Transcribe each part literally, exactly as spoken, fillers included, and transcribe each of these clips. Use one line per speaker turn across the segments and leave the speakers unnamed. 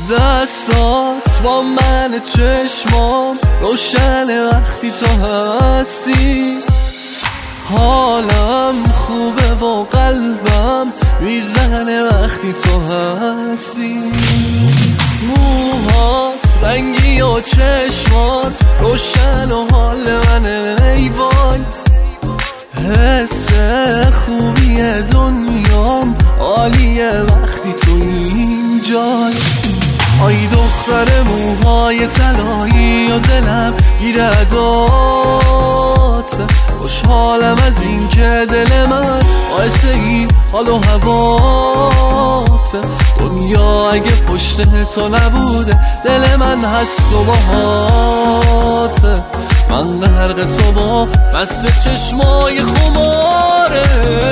دستات با من، چشمام روشن وقتی تو هستی. حالم خوبه و قلبم میزنه وقتی تو هستی. موهات رنگی و چشمات روشن و حال منه ای وای. حس خوبی دنیام عالیه وقتی تو اینجای. آی دختر موهای طلایی و دلم گیره دات. خوشحالم از این که دل من باعث این حال و هوات. دنیا اگه پشت تو نبوده دل من هست و باهات. من غرق تو با مست چشمای خماره.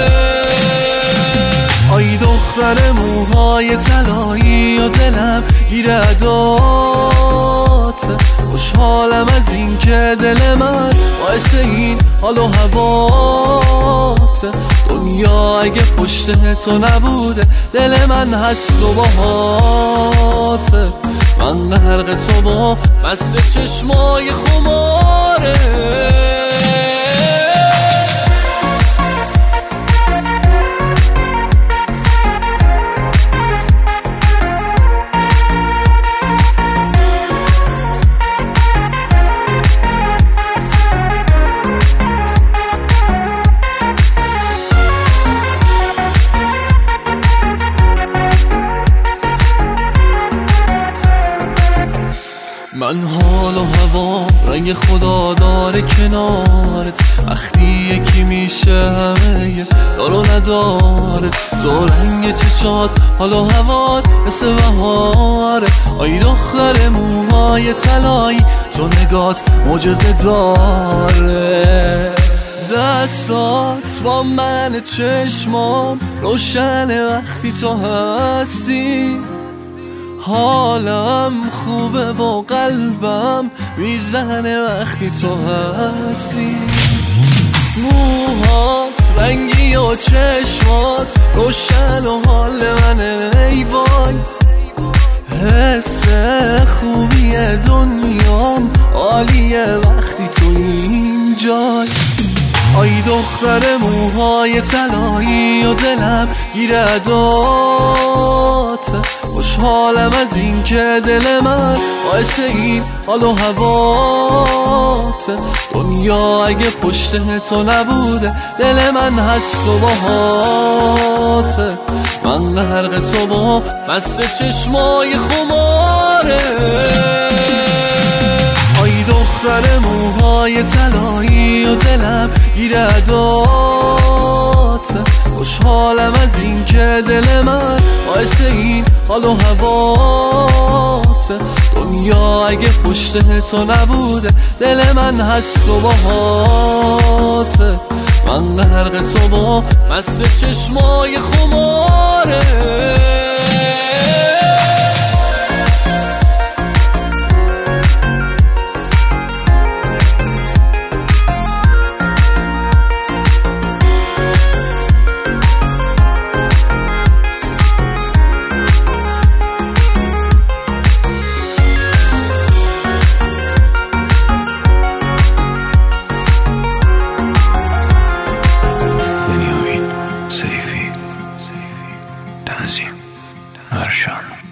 آی دختر موهای طلایی و دلم گیره دات. خوشحالم از این که دل من باعث این حال و هوات. دنیا اگه پشت تو نبوده دل من هست و باهات. من غرق تو با مست چشمای خماره. من حال و هوا رنگ خدا داره کنارت. وقتی یکی میشه همه دارو نداره. تو رنگ چشات حال و هوات مثل بهاره. آی دختر موهای طلایی تو نگات معجزه داره. دستات با من، چشمام روشن وقتی تو هستی. حالم خوبه و قلبم میزنه وقتی تو هستی. موهات رنگی و چشمات روشن و حال منه ای وای. حس خوبی دنیام عالیه وقتی تو اینجای. آی دختر موهای طلایی و دلم گیره دات. خوشحالم از این که دل من باعث این حال و هوات. دنیا اگه پشت تو نبوده دل من هست و باهات. من غرق تو با مست چشمای خماره. آی دختر موهای طلایی و دلم گیره دات. خوشحالم از این که دل من باعث این حال و هوات. دنیا اگه پشت تو نبوده دل من هست و باهات. من غرق تو با مست چشمای خماره.
تنظیم ارشان.